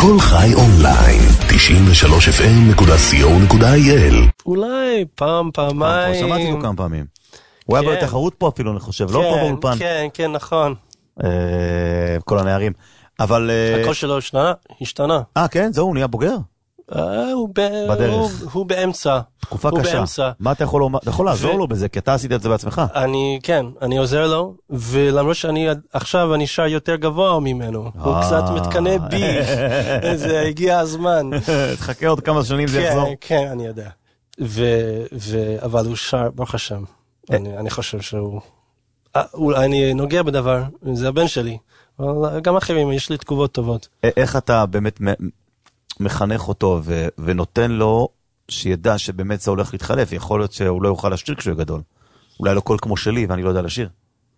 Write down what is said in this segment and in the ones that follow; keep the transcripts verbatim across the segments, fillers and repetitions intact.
כל חי אונליין, תשעים ושלוש אף אם נקודה סי או נקודה איי אל. אולי פעם, פעמיים. שמעתי לו כמה פעמים. הוא היה בתחרות פה אפילו, אני חושב, לא פה באולפן. כן, כן, נכון. כל הנערים. אבל... הכל שלו השתנה. אה, כן? זהו, הוא נהיה בוגר? בדרך. הוא באמצע. תקופה קשה. מה אתה יכול לומר? אתה יכול לעזור לו בזה, כי אתה עשית את זה בעצמך. אני, כן, אני עוזר לו, ולמרות שאני עכשיו אני שר יותר גבוה ממנו. הוא קצת מתקנה בי. זה הגיע הזמן. תחכה עוד כמה שנים זה יחזור. כן, כן, אני יודע. אבל הוא שר, ברוך השם. אני חושב שהוא... אני נוגע בדבר, זה הבן שלי. גם אחרים, יש לי תגובות טובות. איך אתה באמת מחנך אותו ונותן לו שידע שבאמת זה הולך להתחלף? יכול להיות שהוא לא יוכל לשיר כשהוא גדול. אולי לא קול כמו שלי ואני לא יודע לשיר.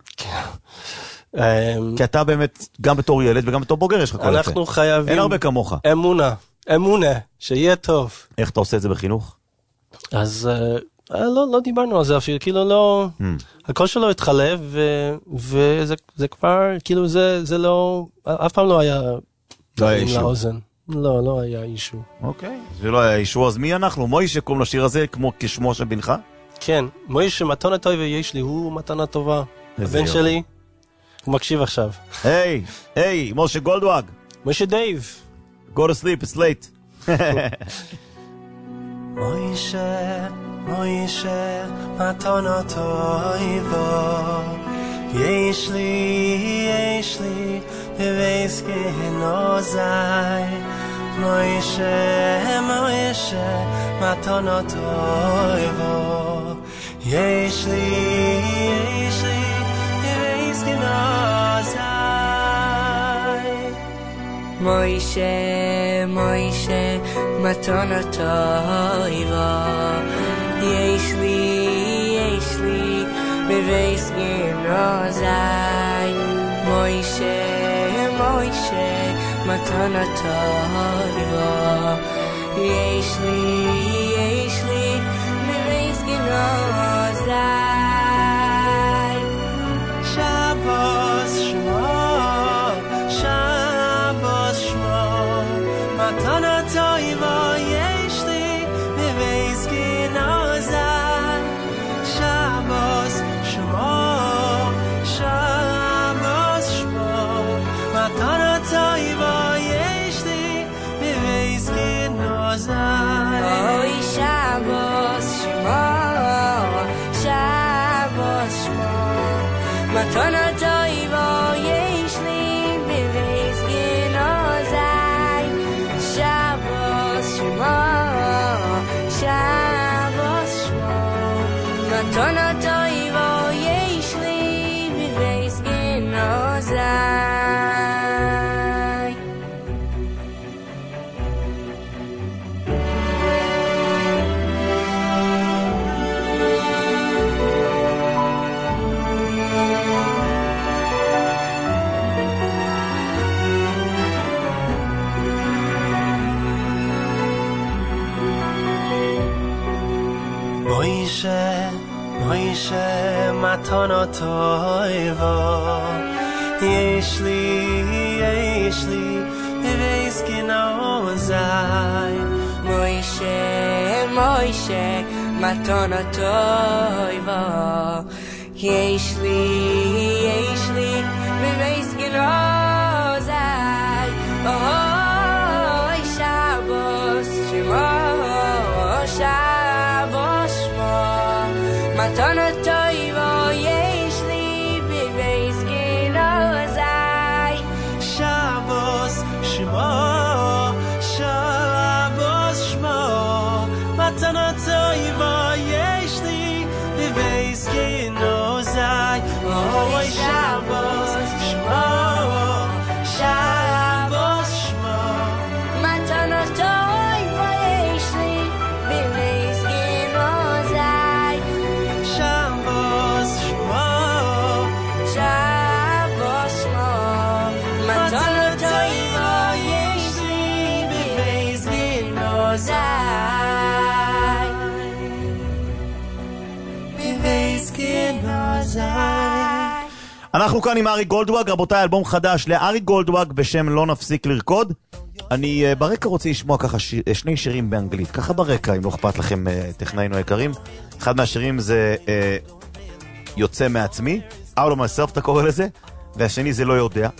כי אתה באמת, גם בתור ילד וגם בתור בוגר יש לך קול יפה. אנחנו חייבים... אין הרבה כמוך. אמונה, אמונה, שיהיה טוב. איך אתה עושה את זה בחינוך? אז... לא, לא דיברנו על זה אפילו, כאילו לא, הכל שלו התחלף, וזה כבר, כאילו זה, זה לא, אף פעם לא היה, לא היה אישו. לאוזן. לא, לא היה אישו. אוקיי, זה לא היה אישו, אז מי אנחנו? מוישה קוראים לשיר הזה, כמו כשמו של בנך? כן, מוישה, מתנה טובה יש לי, הוא מתנה טובה. הבן שלי, הוא מקשיב עכשיו. היי, היי, משה גולדוואג. משה דייב. Go to sleep, it's late. מוישה, מוישה, מתנה טובה, יש לי, יש לי, בבייס גנוזי. מוישה, מוישה, מתנה טובה, יש לי, יש לי, בבייס גנוזי. מוישה, מוישה, מתנה טובה, יש לי, יש לי, בבייס גנוזי. מוישה, מוישה, מתנה טובה, יש לי, יש לי, בבייס גנוזי. שבוס שמו, שבוס שמו, מתנה טובה, יש לי, בבייס גנוזי. שבוס שמו, שבוס שמו, מתנה טובה, יש לי, בבייס גנוזי. אוי שבוס שמו, שבוס שמו, מתנה טובה, יש לי, בבייס גנוזי. שבוס שמו, שבוס שמו, מתנה טובה, יש לי, בבייס גנוזי. מוישה, מוישה, מתנה טובה, יש לי, יש לי, בבייס גנוזי. מוישה, מוישה, מתנה טובה, יש לי, יש לי, בבייס גנוזי. אוי שבוס שמו, שבוס שמו, מתנה טובה, יש לי, בבייס גנוזי. שבוס שמו, שבוס שמו, מתנה טובה, יש לי, בבייס גנוזי. אוי שבוס שמו, שבוס שמו, מתנה טובה, יש לי, בבייס גנוזי. שבוס שמו, שבוס שמו, מתנה טובה, יש לי, בבייס גנוזי. בבייס גנוזי. אנחנו כאן עם אריק גולדוואג, רבותיי, אלבום חדש לאריק גולדוואג בשם לא נפסיק לרקוד. אני uh, ברקע רוצה לשמוע ככה ש... שני שירים באנגלית, ככה ברקע, אם לא אכפת לכם, uh, טכנאים היקרים. אחד מהשירים זה uh, יוצא מעצמי, out of myself אתה קורא לזה, והשני זה לא יודע.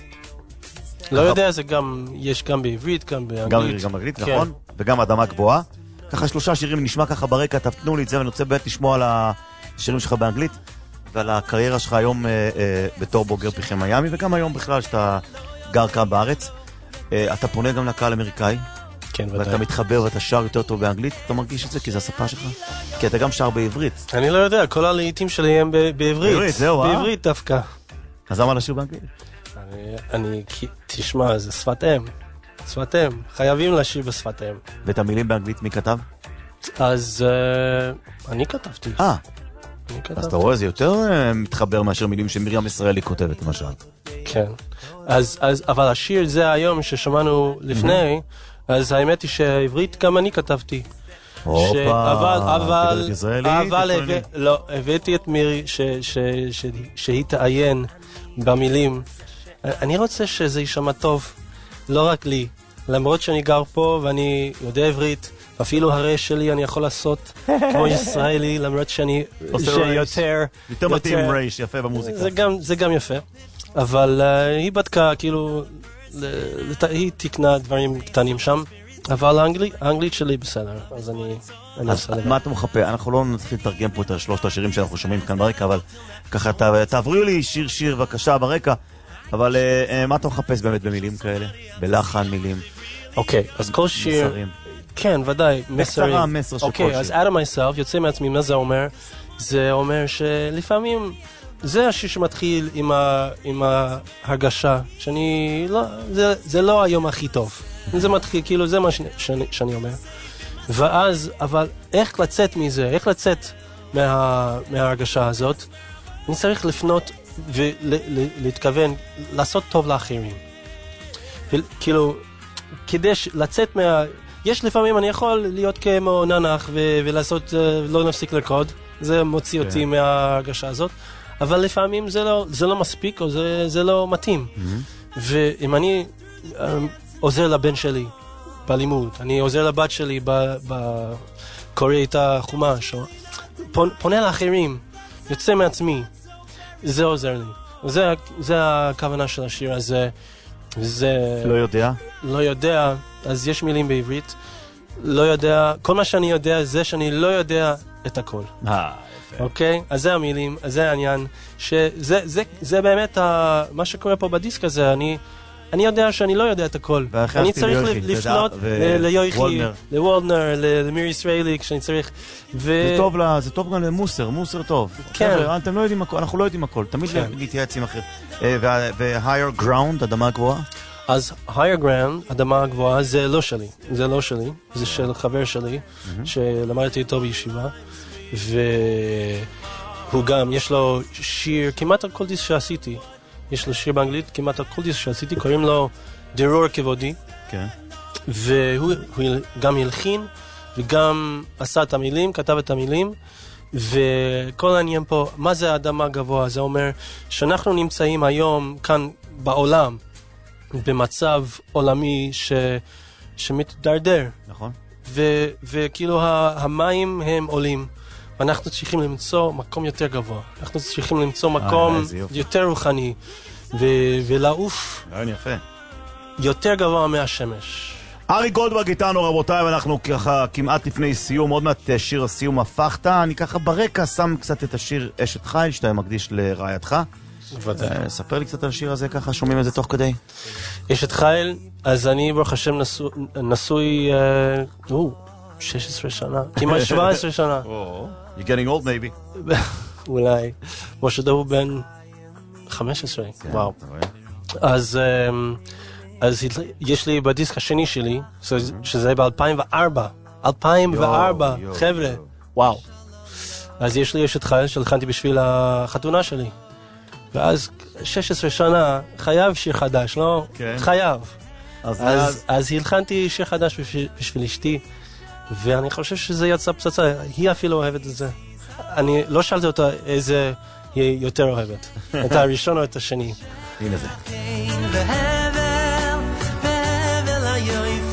לא יודע, זה גם, יש גם בעברית, גם באנגלית. גם בעברית, גם באנגלית, נכון? וגם אדמה גבוהה. ככה שלושה שירים נשמע ככה ברקע, תפתנו לי את זה, ואני רוצה באמת לשמוע על השירים שלך באנגלית, ועל הקריירה שלך היום אה, אה, בתור בוגר פרחי מיאמי, וגם היום בכלל שאתה גר כאן בארץ. אה, אתה פונה גם לקהל אמריקאי, כן, ודאי. ואתה מתחבר ואתה שר יותר טוב באנגלית, אתה מרגיש את זה כי זה השפה שלך? כי אתה גם שר בעברית. אני לא יודע, כל הלעיתים שלי הם ב- בעברית. בעברית, זהו, אה? בעברית דווקא. אז למה לשיר באנגלית? אני, אני, תשמע, זה שפת אם. שפת אם. חייבים לשיר בשפת אם. ואת המילים באנגלית מי כתב? אז uh, אני כתבתי. אה, אני כתבתי. אז אתה רואה, זה יותר uh, מתחבר מאשר מילים שמרים ישראלי כותבת, למשל. כן. אז, אז, אבל השיר זה היום ששמענו לפני, אז האמת היא שהעברית גם אני כתבתי. הופה, אבל, אבל, גברת ישראלי, אבל, תתכונני. הבא, לא, הבאתי את מירי ש, ש, ש, שהיא תעיין במילים. אני רוצה שזה יישמע טוב, לא רק לי. למרות שאני גר פה ואני יודע עברית, אפילו הרי שלי אני יכול לעשות כמו ישראלי, למרות שאני שיותר... יותר מתאים רייש, יפה במוזיקה. זה גם, זה גם יפה. אבל uh, היא בדקה, כאילו, לת... היא תקנה דברים קטנים שם, אבל האנגלית, האנגלית שלי בסדר, אז אני... אני אז מה אתה מחפה? אנחנו לא נתחיל לתרגם פה את שלושת השירים שאנחנו שומעים כאן ברקע, אבל ככה תעברו לי שיר שיר בבקשה ברקע, אבל uh, uh, מה אתה מחפש באמת במילים כאלה? בלחן מילים? אוקיי, אז כל שיר... מסרים. כן, ודאי, מסרים. בקצרה המסר של כל אוקיי, שיר. אז out of myself, יוצא מעצמי, מה זה אומר? זה אומר שלפעמים... זה השיר שמתחיל עם, ה, עם ההרגשה, שאני לא, זה, זה לא היום הכי טוב. זה מתחיל, כאילו, זה מה שאני, שאני, שאני אומר. ואז, אבל איך לצאת מזה, איך לצאת מה, מההרגשה הזאת? אני צריך לפנות ולהתכוון, לעשות טוב לאחרים. וכאילו, כדי לצאת מה... יש לפעמים, אני יכול להיות כמו ננח ו, ולעשות, לא נפסיק לרקוד. זה מוציא אותי מההרגשה הזאת. אבל לפעמים זה לא, זה לא מספיק, או זה, זה לא מתאים. Mm-hmm. ואם אני um, עוזר לבן שלי בלימוד, אני עוזר לבת שלי בקורא את החומש, או פונה לאחרים, יוצא מעצמי, זה עוזר לי. זה, זה הכוונה של השיר הזה. זה... לא יודע? לא יודע, אז יש מילים בעברית. לא יודע, כל מה שאני יודע זה שאני לא יודע את הכל. אה... אוקיי? אז זה המילים, אז זה העניין, שזה זה, זה באמת ה, מה שקורה פה בדיסק הזה, אני, אני יודע שאני לא יודע את הכל. אני צריך לפנות ליוחי, לוולדנר, למירי ישראלי, כשאני צריך. זה טוב לה, זה טוב גם למוסר, מוסר טוב. כן. אתם לא יודעים הכל, אנחנו לא יודעים הכל, תמיד להתייעץ עם אחר. ו-higher ground, אדמה גבוהה? אז higher ground, אדמה גבוהה, זה לא שלי, זה לא שלי, זה של חבר שלי, שלמדתי איתו בישיבה. והוא גם, יש לו שיר, כמעט על כל דיסק שעשיתי, יש לו שיר באנגלית, כמעט על כל דיסק שעשיתי, קוראים לו דרור כבודי. כן. והוא גם הלחין, וגם עשה את המילים, כתב את המילים, וכל העניין פה, מה זה האדמה גבוה? זה אומר שאנחנו נמצאים היום כאן בעולם, במצב עולמי ש... שמתדרדר. נכון. ו... וכאילו המים הם עולים. ואנחנו צריכים למצוא מקום יותר גבוה. אנחנו צריכים למצוא מקום יותר רוחני. ו- ולעוף יפה. יותר גבוה מהשמש. ארי גולדברג איתנו רבותיי, ואנחנו ככה כמעט לפני סיום, עוד מעט שיר הסיום הפכת. אני ככה ברקע שם קצת את השיר אשת חיל, שאתה מקדיש לרעייתך. ודאי. ספר לי קצת על השיר הזה, ככה שומעים את זה תוך כדי. אשת חיל, אז אני ברוך השם נשוי, נשוי אה, שש עשרה שנה, כמעט שבע עשרה שנה. You're getting old maybe. אולי. משה דור בן חמש עשרה, וואו. אז, אז יש לי בדיסק השני שלי, שזה ב-אלפיים וארבע. אלפיים וארבע, חבר'ה. וואו. אז יש לי אשת חיל שהלחנתי בשביל החתונה שלי. ואז שש עשרה שנה, חייב שיר חדש, לא? חייב. אז הלחנתי שיר חדש בשביל אשתי. ואני חושב שזה יצא פצצה, היא אפילו אוהבת את זה. אני לא שאלתי אותה איזה היא יותר אוהבת, את הראשון או את השני. הנה זה.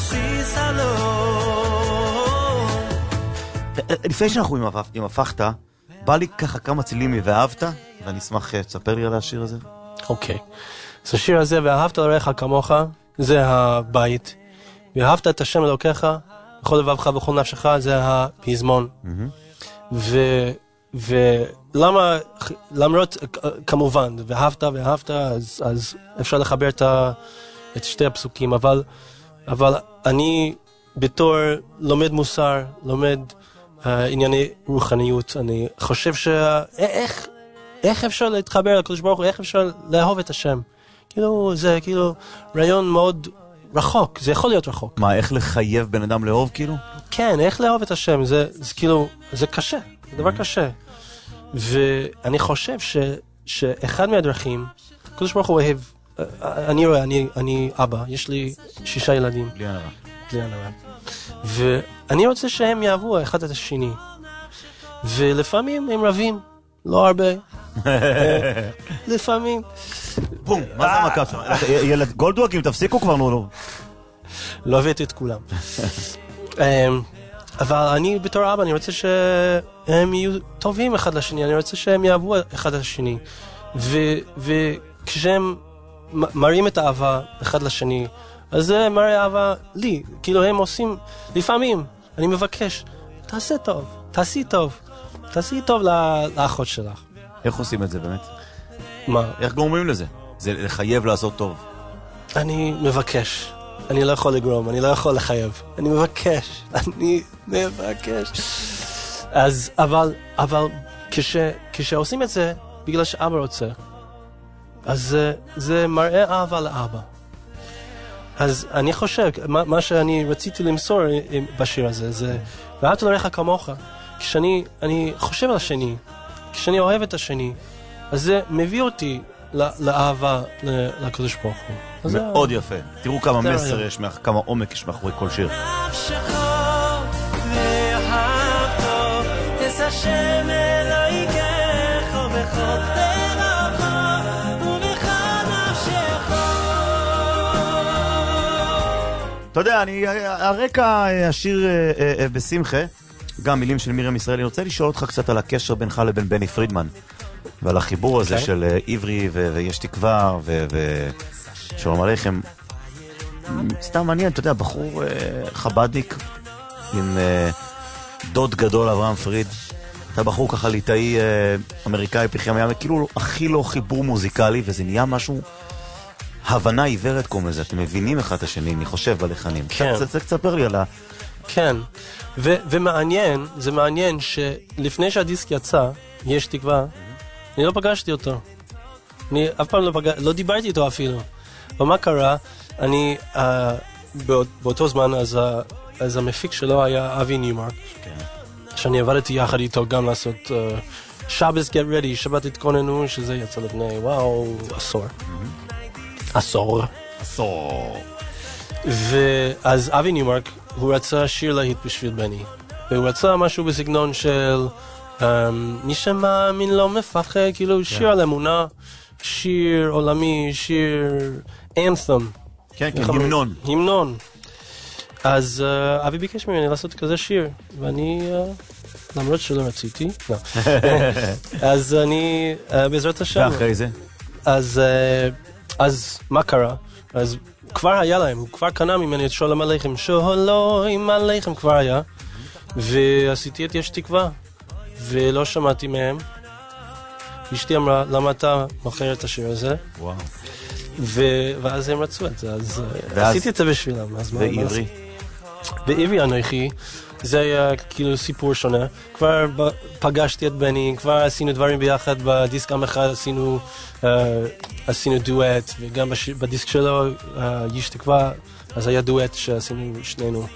לפני שאנחנו עם, הפ... עם הפכת, בא לי ככה כמה צילים מ"ואהבת", ואני אשמח תספר לי על השיר הזה. אוקיי. אז השיר הזה, "ואהבת לרעך כמוך", זה הבית. "ואהבת את השם אלוקיך, בכל לבבך ובכל נפשך", זה הפזמון. ו... ולמה, למרות, כמובן, "ואהבת, ואהבת", אז, אז אפשר לחבר את, ה... את שתי הפסוקים, אבל, אבל אני בתור לומד מוסר, לומד uh, ענייני רוחניות, אני חושב ש... איך, איך אפשר להתחבר לקדוש ברוך הוא, איך אפשר לאהוב את השם? כאילו, זה כאילו רעיון מאוד רחוק, זה יכול להיות רחוק. מה, איך לחייב בן אדם לאהוב כאילו? כן, איך לאהוב את השם, זה, זה כאילו, זה קשה, זה דבר קשה. ואני חושב ש, שאחד מהדרכים, הקדוש ברוך הוא אוהב, אני רואה, אני, אני אבא, יש לי שישה ילדים. בלי ענרה. בלי ענרה. ואני רוצה שהם יאהבו אחד את השני. ולפעמים הם רבים, לא הרבה. לפעמים. בום, מה זה המכה שם? ילד גולדוואקים, תפסיקו כבר, נו. לא הבאתי את כולם. אבל אני בתור אבא, אני רוצה שהם יהיו טובים אחד לשני, אני רוצה שהם יאהבו אחד לשני. וכשהם מראים את האהבה אחד לשני, אז זה מראה אהבה לי. כאילו הם עושים, לפעמים, אני מבקש, תעשה טוב, תעשי טוב, תעשי טוב לאחות שלך. איך עושים את זה באמת? מה? איך גורמים לזה? זה לחייב לעשות טוב. אני מבקש. אני לא יכול לגרום, אני לא יכול לחייב. אני מבקש, אני מבקש. אז, אבל, אבל, כש, כשעושים את זה, בגלל שאבא רוצה, אז זה, זה מראה אהבה לאבא. אז אני חושב, מה, מה שאני רציתי למסור בשיר הזה, זה, "ואהבת לרעך כמוך", כשאני, אני חושב על השני, כשאני אוהב את השני, אז זה מביא אותי לאהבה לקדוש ברוך הוא. מאוד יפה. תראו כמה מסר יש, כמה עומק יש מאחורי כל שיר. אתה יודע, אני, הרקע השיר בשמחה, גם מילים של מרים ישראלי, אני רוצה לשאול אותך קצת על הקשר בינך לבין בני פרידמן, ועל החיבור הזה של עברי ויש תקווה ושלום עליכם. סתם מעניין, אתה יודע, בחור חבדניק עם דוד גדול אברהם פריד, אתה בחור ככה ליטאי אמריקאי פחי המים, כאילו הכי לא חיבור מוזיקלי, וזה נהיה משהו, הבנה עיוורת קוראים לזה, אתם מבינים אחד את השני, אני חושב בלחנים. כן. זה תספר לי על ה... כן, ו- ומעניין, זה מעניין שלפני שהדיסק יצא, יש תקווה, אני לא פגשתי אותו. אני אף פעם לא פגש... לא דיברתי איתו אפילו. ומה קרה? אני, uh, באות, באותו זמן, אז, uh, אז המפיק שלו היה אבי ניומרק. כן. שאני עבדתי יחד איתו גם לעשות uh, שבס Get Ready, שבת התכוננו, שזה יצא לפני, וואו, עשור. Mm-hmm. עשור. עשור. ואז אבי ניומרק, הוא רצה שיר להיט בשביל בני. והוא רצה משהו בסגנון של... Um, מי שמאמין לא מפחד, כאילו כן. שיר על אמונה, שיר עולמי, שיר אנת'ם. כן, כן, המנון. המנון. אז uh, אבי ביקש ממני לעשות כזה שיר, ואני, uh, למרות שלא רציתי, לא. אז אני, uh, בעזרת השם. ואחרי זה? אז, uh, אז מה קרה? אז כבר היה להם, הוא כבר קנה ממני את שולם עליכם, שולם עליכם כבר היה, ועשיתי את יש תקווה. ולא שמעתי מהם. אשתי אמרה, למה אתה מוכר את השיר הזה? וואו. ו- ואז הם רצו את זה, אז ואז... עשיתי את זה בשבילם. ועברי? ועברי אנוכי, זה היה כאילו סיפור שונה. כבר פגשתי את בני, כבר עשינו דברים ביחד, בדיסק גם אחד עשינו, uh, עשינו דואט, וגם בש... בדיסק שלו, uh, יש תקווה, אז היה דואט שעשינו שנינו.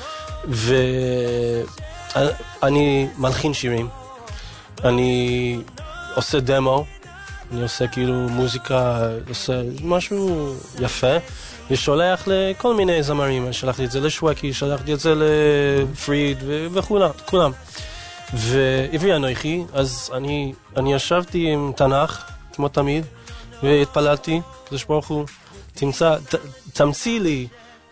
ואני מלחין שירים. אני עושה דמו, אני עושה כאילו מוזיקה, עושה משהו יפה, ושולח לכל מיני זמרים, שלחתי את זה לשווקי, שלחתי את זה לפריד וכולם, כולם. ועברי אנוכי, אז אני, אני ישבתי עם תנ"ך, כמו תמיד, והתפללתי, קדוש ברוך הוא, תמצא, ת, תמציא לי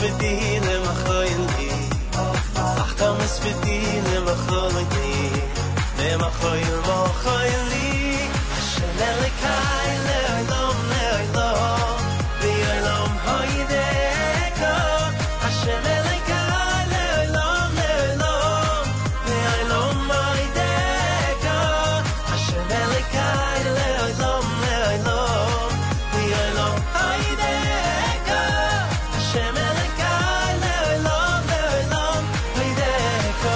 misvedi le machoyli ach ta misvedi le machoyli le machoyl machoyli Hashem Elokai le'olam le'olam le'olam hoydeka Hashem Elokai le'olam le'olam le'olam hoydeka Hashem Elokai le'olam le'olam le'olam hoydeka Hashem Elokai le'olam le'olam hoydeka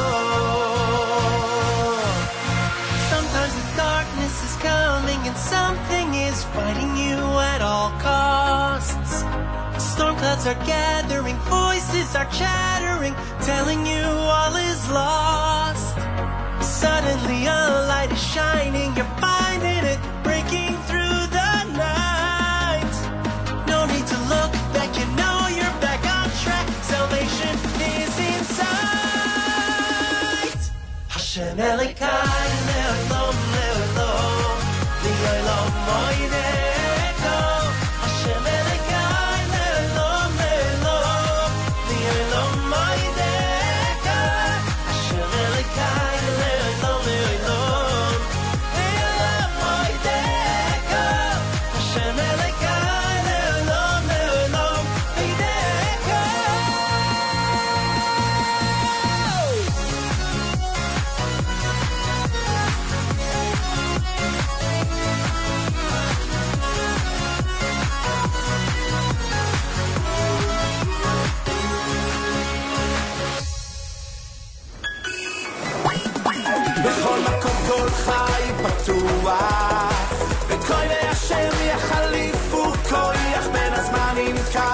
Sometimes the darkness is coming and something is fighting you at all costs. Storm clouds are gathering, voices are chattering, telling you all is lost. Suddenly a light is shining, you're finding it, breaking through the night. No need to look back, you know you're back on track. Salvation is in sight. Hashem Elokai le'olam le'olam le'olam hoydeka Hashem Elokai le'olam le'olam le'olam hoydeka Hashem Elokai le'olam le'olam le'olam hoydeka Hashem Elokai le'olam le'olam hoydeka בכל מקום כל חי פתוח וכל השם יחליפו כוח בין הזמנים כאן